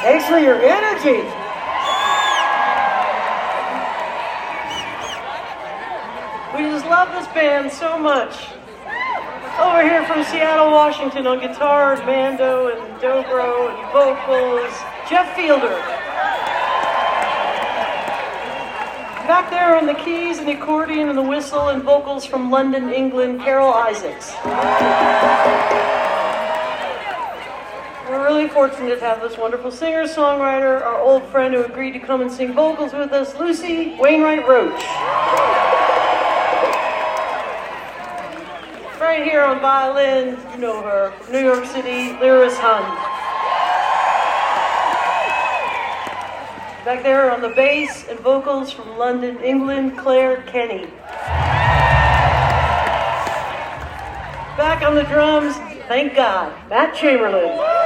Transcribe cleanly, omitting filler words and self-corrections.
Thanks for your energy. We just love this band so much. Over here from Seattle, Washington on guitars, banjo and dobro and vocals, Jeff Fielder. Back there on the keys and the accordion and the whistle and vocals from London, England, Carol Isaacs. We're really fortunate to have this wonderful singer-songwriter, our old friend who agreed to come and sing vocals with us, Lucy Wainwright Roach. Right here on violin, you know her, New York City, Lyris Hund. Back there on the bass and vocals from London, England, Claire Kenny. Back on the drums, thank God, Matt Chamberlain.